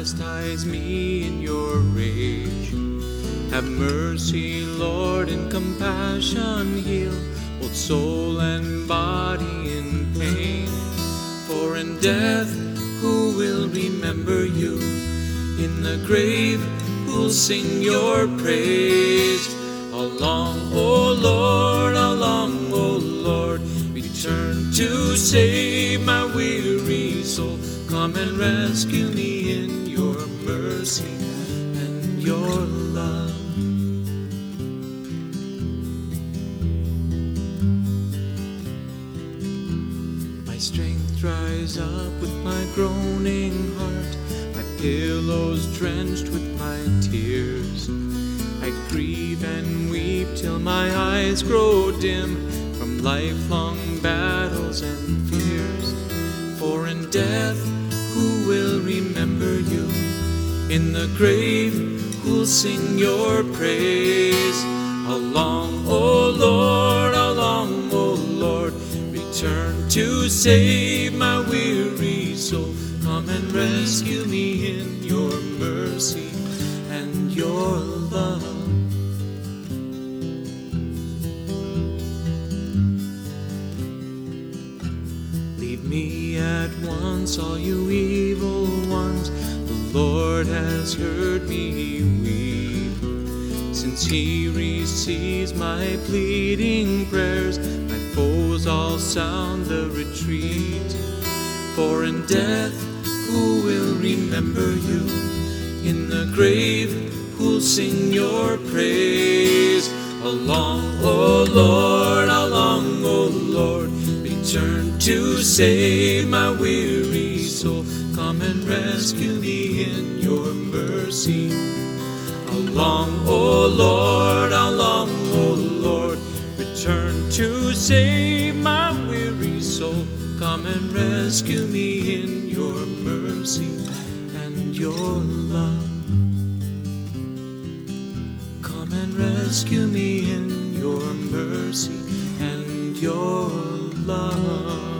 chastise me in your rage. Have mercy, Lord, in compassion heal both soul and body in pain. For in death who will remember you? In the grave who'll sing your praise? How long, O Lord, how long, O Lord, return to save my weary soul. Come and rescue me in your mercy and your love. My strength dries up with my groaning heart, my pillows drenched with my tears. I grieve and weep till my eyes grow dim from lifelong battles and fears. For in death who will remember you? In the grave who'll sing your praise? How long, O Lord, how long, O Lord, return to save my weary soul. Come and rescue me in your mercy and your love. Leave me at once, all you evil ones. The Lord has heard me weep. Since he receives my pleading prayers, my foes all sound the retreat. For in death who will remember you? In the grave who'll sing your praise? How long, O Lord, how long, O Lord, return to save my weary soul. Come and rescue me in your mercy. How long, O Lord, how long, O Lord, return to save my weary soul. Come and rescue me in your mercy and your love. Come and rescue me in your mercy and your love.